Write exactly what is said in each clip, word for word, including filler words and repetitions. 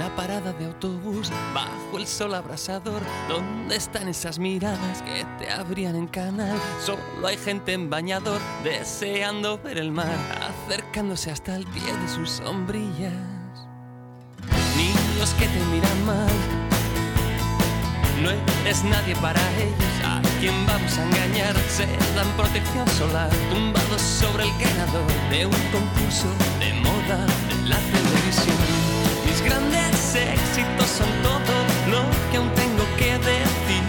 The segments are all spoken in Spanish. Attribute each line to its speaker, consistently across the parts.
Speaker 1: la parada de autobús, bajo el sol abrasador. ¿Dónde están esas miradas que te abrían en canal? Solo hay gente en bañador, deseando ver el mar, acercándose hasta el pie de sus sombrillas. Niños que te miran mal, no eres nadie para ellos. ¿A quién vamos a engañar? Se dan protección solar, tumbados sobre el ganador de un concurso de moda de la televisión. Mis grandes éxitos son todo lo que aún tengo que decir.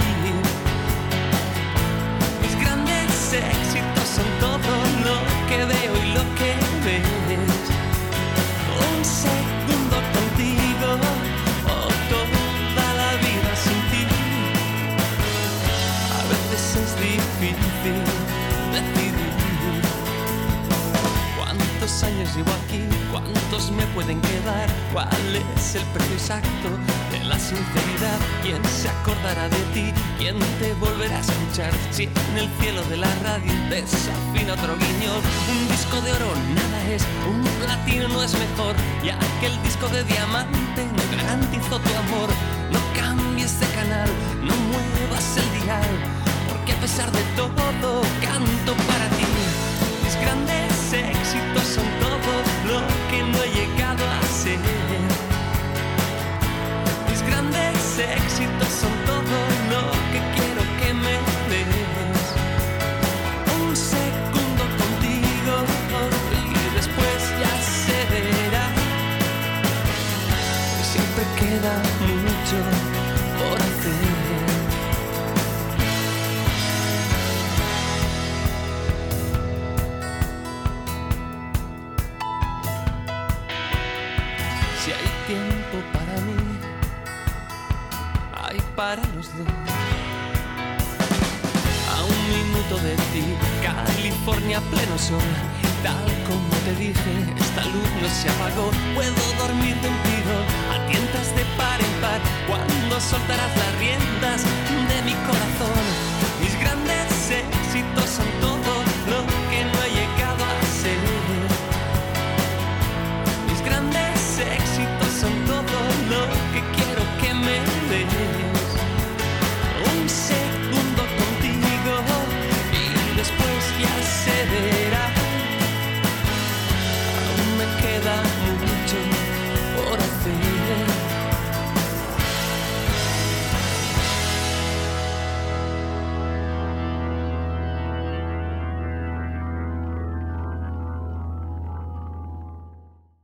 Speaker 1: Mis grandes éxitos son todo lo que veo y lo que ves. Un segundo contigo o toda la vida sin ti. A veces es difícil decidir. ¿Cuántos años llevo aquí? ¿Cuántos me pueden quedar? ¿Cuál es el precio exacto de la sinceridad? ¿Quién se acordará de ti? ¿Quién te volverá a escuchar? Si en el cielo de la radio desafina otro guiñol. Un disco de oro nada es, un platino no es mejor, y aquel disco de diamante no garantizó tu amor. No cambies de canal, no muevas el dial, porque a pesar de todo canto para ti. Mis grandes éxitos son todo lo que no he llegado a ser. Mis grandes éxitos son todo lo que quiero que me des. Un segundo contigo y después ya se verá. Siempre queda mucho por hacer. Si hay tiempo para mí, hay para los dos. A un minuto de ti, California, pleno sol. Tal como te dije, esta luz no se apagó. Puedo dormir de un tiro, a tientas de par en par, cuando soltarás las riendas de mi corazón. Mis grandes éxitos son todo lo que no he llegado a ser. Mis grandes éxitos son todo lo que quiero que me des.